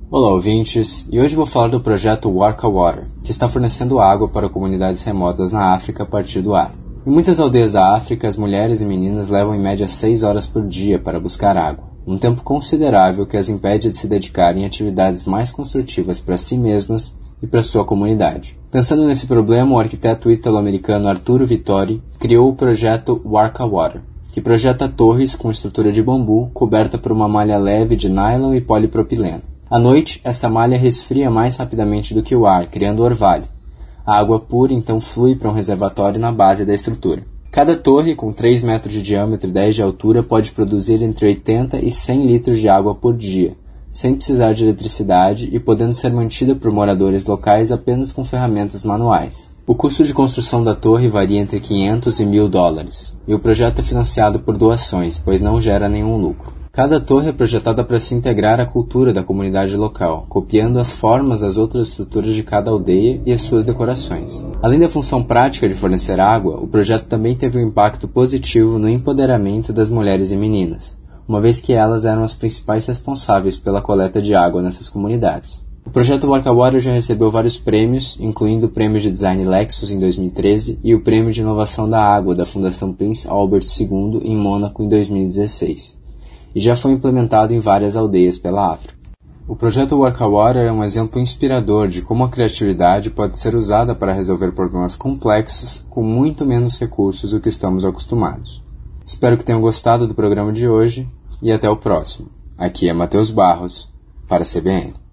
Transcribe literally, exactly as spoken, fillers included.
Olá, ouvintes, e hoje vou falar do projeto Warka Water, que está fornecendo água para comunidades remotas na África a partir do ar. Em muitas aldeias da África, as mulheres e meninas levam em média seis horas por dia para buscar água, um tempo considerável que as impede de se dedicarem a atividades mais construtivas para si mesmas e para sua comunidade. Pensando nesse problema, o arquiteto ítalo-americano Arturo Vittori criou o projeto Warka Water, que projeta torres com estrutura de bambu coberta por uma malha leve de nylon e polipropileno. À noite, essa malha resfria mais rapidamente do que o ar, criando orvalho. A água pura então flui para um reservatório na base da estrutura. Cada torre, com três metros de diâmetro e dez de altura, pode produzir entre oitenta e cem litros de água por dia, sem precisar de eletricidade e podendo ser mantida por moradores locais apenas com ferramentas manuais. O custo de construção da torre varia entre quinhentos e mil dólares, e o projeto é financiado por doações, pois não gera nenhum lucro. Cada torre é projetada para se integrar à cultura da comunidade local, copiando as formas das outras estruturas de cada aldeia e as suas decorações. Além da função prática de fornecer água, o projeto também teve um impacto positivo no empoderamento das mulheres e meninas, uma vez que elas eram as principais responsáveis pela coleta de água nessas comunidades. O projeto Warka Water já recebeu vários prêmios, incluindo o Prêmio de Design Lexus em dois mil e treze e o Prêmio de Inovação da Água da Fundação Prince Albert segundo em Mônaco em dois mil e dezesseis. E já foi implementado em várias aldeias pela África. O projeto Warka Water é um exemplo inspirador de como a criatividade pode ser usada para resolver problemas complexos com muito menos recursos do que estamos acostumados. Espero que tenham gostado do programa de hoje e até o próximo. Aqui é Matheus Barros, para a C B N.